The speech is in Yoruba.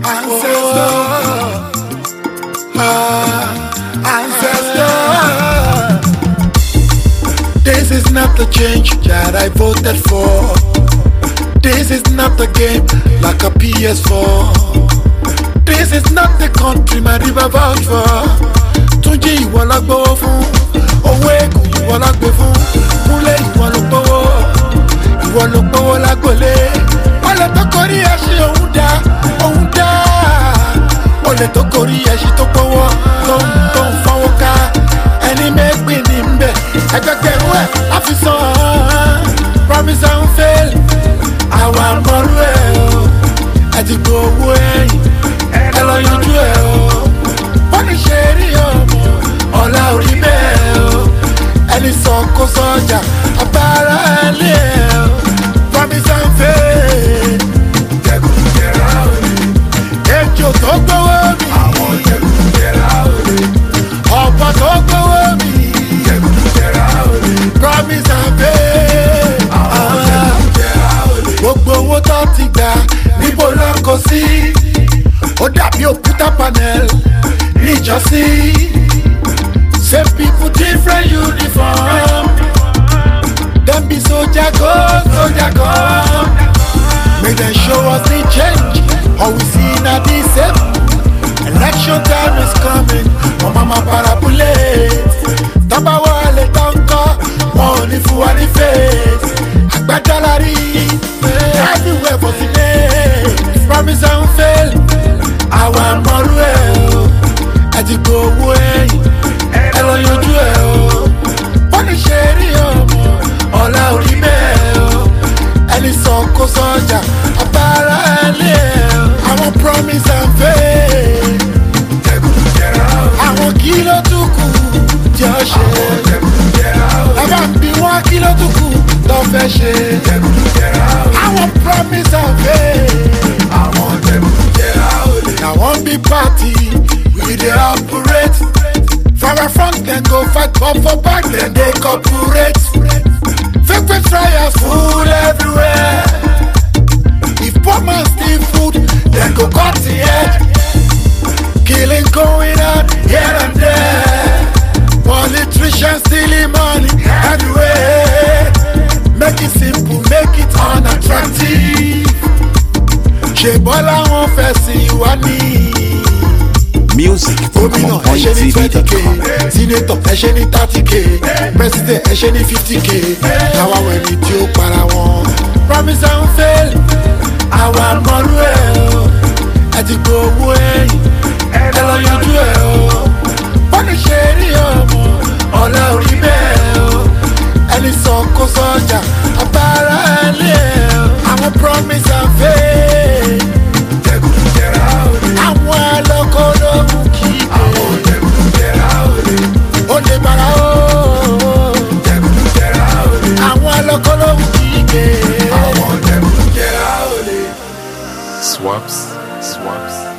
Ancestor, ancestor. This is not the change that I voted for. This is not the game like a PS4. This is not the country my river vouch for. Túnjí ìwọ la gbowó fún, owó ègùn ìwọ la gbé fún, Kúnlé ìwọ ló gbowó lágbólé. Olè tó korí ẹṣin òun dá, olè tó korí ẹṣin tó gbowó tó ń fọwọ́ ká. Ẹni mẹ́gbìn ní ń bẹ̀, ẹgbẹgbẹ̀rún ẹ̀ láfi sàn. Promise and fail, àwa mọ̀rú ẹ̀ o. Ẹ ti gbowó ẹ̀yìn, ẹ lọ yanjú ẹ̀ o. Wọ́n ní ṣe rí ọmọ ọ̀la orí bẹ́ẹ̀ o. Ẹni sọ kó sọjà abára ẹlẹ́ ẹ̀ o. Promise and fail, jẹgúdújẹrá òde. Ejò tó gbówó mi, àwọn jẹgúdújẹrá òde. Ọ̀pọ̀ tó gbówó mi, jẹgúdújẹrá òde. Promise and fail, àwọn jẹgúdújẹrá òde. Gbogbo owó tó ti gbà níbo ló kó sí? Ó dàbí òkúta panel níjọ́sí. Same people, different uniform. Them be soldier go, soldier come. Make them show us the change. All we see now the same. Election time is coming. Mama parabulate. Tamba wale tanka, money for the face. Agbadalari, everywhere for the day. Promise and fail. Our moral, I just go away. Hello, you do it. What is shady? Ọ̀la orí bẹ́ẹ̀ o. Ẹni sọ kó sọjà abára ẹlẹ́ o. Àwọn promise and fail, jẹgúdújẹrá o. Àwọn kí ló tún kù tí ó ṣe? Àwọn jẹgúdújẹrá o. Ẹ bá ń bi wọ́n kí ló tún kù tó fẹ́ ṣe? Jẹgúdújẹrá o. Àwọn promise and fail, àwọn jẹgúdújẹrá o. Na one big party we dey operate. From our front then go fight, but for back then they cooperate. Fake trials full everywhere. If poor man steal food, then go cut the head. Killing going on here and there. Politicians stealing money everywhere. Make it simple, make it unattractive. Ṣèbọ́lá wọn fẹ́ sí wa ní. Music from ComeOnPointTV.com. Senator ẹ̀ṣẹ̀ ní 30k, President ẹ̀ṣẹ̀ ní 50k. Àwa wẹ̀ ní tí ó para wọn. Promise and fail, àwa mọ̀rú ẹ̀ o. Ẹ ti gbowó ẹ̀yìn, ẹ lọ yanjú ẹ̀ o. Wọ́n ní ṣe rí ọmọ ọ̀la orí bẹ́ẹ̀ o. Ẹni sọ kó sọjà abára ẹlẹ́ ẹ̀ o. Àwọn promise and fail, jẹgúdújẹrá òde. Àwọn ẹlọ́kọ́ ló mú kí àwọn jẹgúdújẹrá òde. Ó lè bára o, jẹgúdújẹrá òde. Àwọn ẹlọ́kọ́ ló mú kí àwọn jẹgúdújẹrá òde. Swaps.